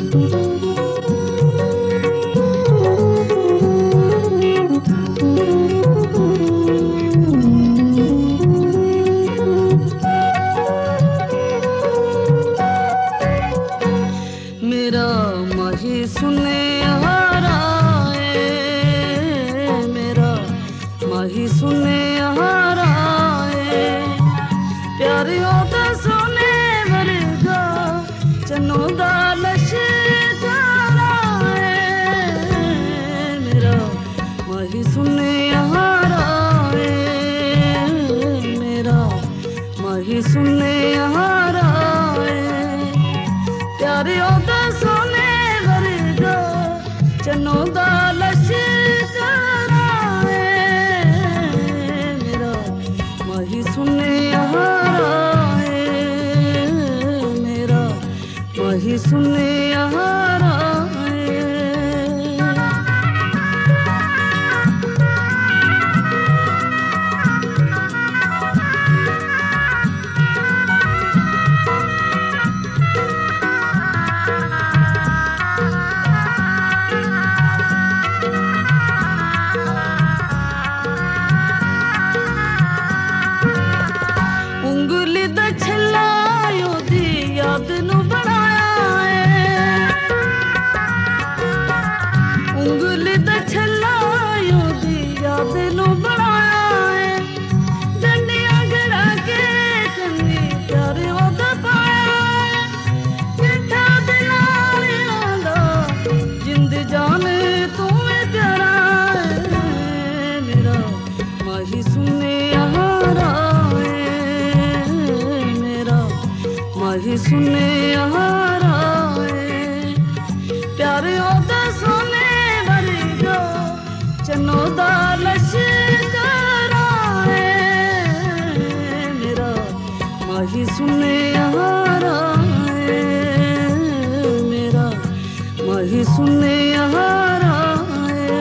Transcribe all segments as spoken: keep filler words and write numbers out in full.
मेरा माही सुने हारा है, मेरा माही सुने हारा है, प्यारियों का सुने वर्गा चनो दा लश्करा है, मेरा माही सुने हारा है, मेरा माही सुने हारा है, प्यारियों का सोने वर्गा चनो दा लश्करा है, मेरा माही सुने हारा है, मेरा माही सुने हारा है। उंगली दा छल्लायो दी याद नू बनाया है, उंगली दा छल्लायो दी याद नू बनाया है, डंडियां गड़ा के कन्नी प्यारे ओदा पाया है, मिठा दिलार आंदा जिंद जान तू है प्यारा है, मेरा माही सुने हारा माही सुने हारा है, प्यारे ओदा सोने वर्गा चनो दा लश्करा है, मेरा माही सुने हारा है, मेरा माही सुने हारा है।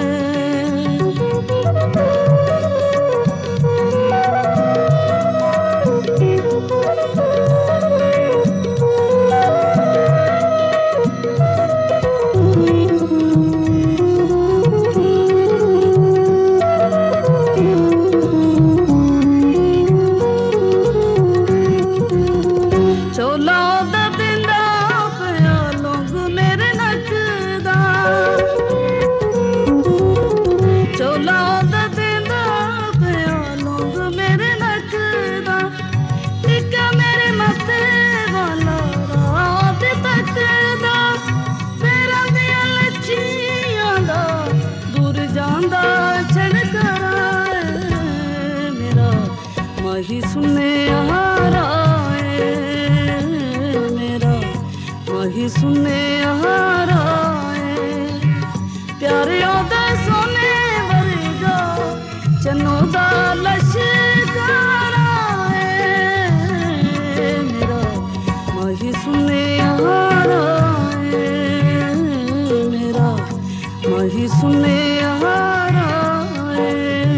चोला दा बिंदा पिया लोग मेरे नचदा, चोला दा बिंदा पिया लोग मेरे नचदा, टिक्का मेरे मथे वाला रात तकदा, पैरां दियां लच्छियां दा दूर जांदा छड़करा है, मेरा माही सुने हारा माही सुने हारा है, प्यारे ओदा सोने वर्गा चनो दा लश्करा है, मेरा माही सुने हारा है, मेरा माही सुने हारा है।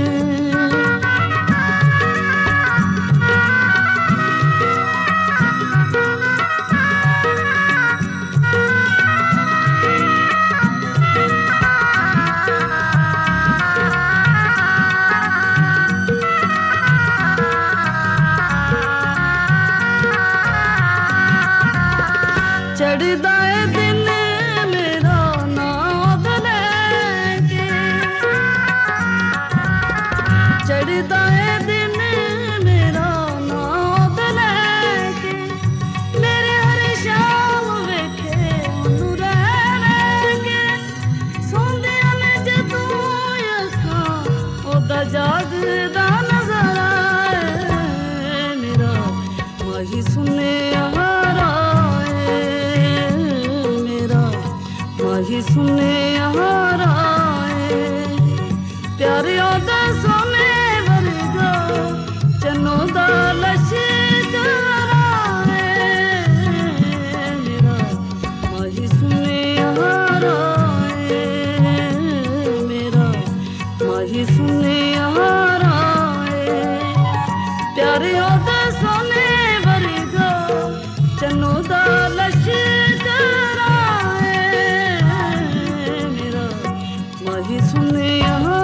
चढ़दा है दिन मेरा नाद लेके, चढ़दा है दिन मेरा नाद लेके, मेरे हर शाम वेखे ओनू रहके, सोंदियां ने जदों अखां ओदा जागदा नज़ारा है, मेरा माही सुने हारा माही सुने हारा है, प्यारे ओदा सोने वर्गा चनो दा लश्करा है, मेरा माही सुने हारा है, मेरा माही सुने हारा है, प्यारे ओदा सोने वर्गा चनो दा लश्करा है। यहाँ